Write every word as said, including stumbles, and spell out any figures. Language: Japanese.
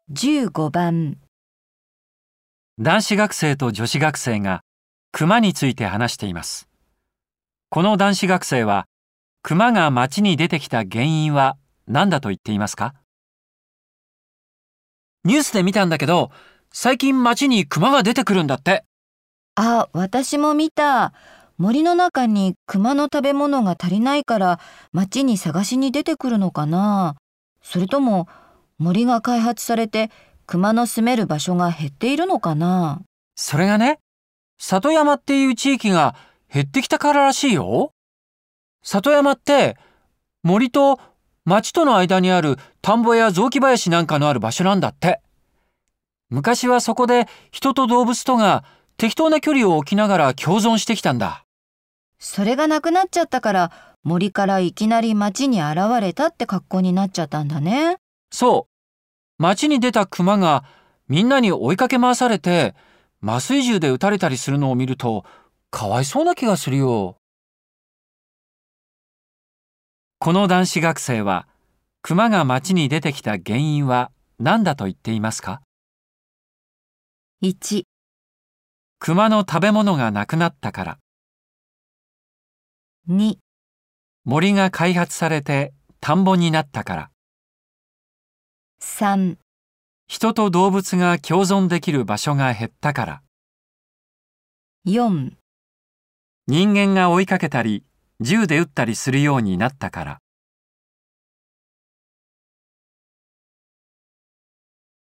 じゅうごばん。 男子学生と女子学生が熊について話しています。この男子学生は、熊が街に出てきた原因は何だと言っていますか？ニュースで見たんだけど、最近街に熊が出てくるんだって。 あ、私も見た。森の中に熊の食べ物が足りないから町に探しに出てくるのかな。それとも森が開発されて熊の住める場所が減っているのかな。 それがね、里山っていう地域が減ってきたかららしいよ。里山って森と町との間にある田んぼや雑木林なんかのある場所なんだって。昔はそこで人と動物とが適当な距離を置きながら共存してきたんだ。 それがなくなっちゃったから森からいきなり町に現れたって格好になっちゃったんだね。 そう。町に出た熊がみんなに追いかけ回されて麻酔銃で撃たれたりするのを見るとかわいそうな気がするよ。この男子学生は熊が町に出てきた原因は何だと言っていますか？ いち、 熊の食べ物がなくなったから。 に、 森が開発されて田んぼになったから。 さん、 人と動物が共存できる場所が減ったから。 よん。 人間が追いかけたり銃で撃ったりするようになったから。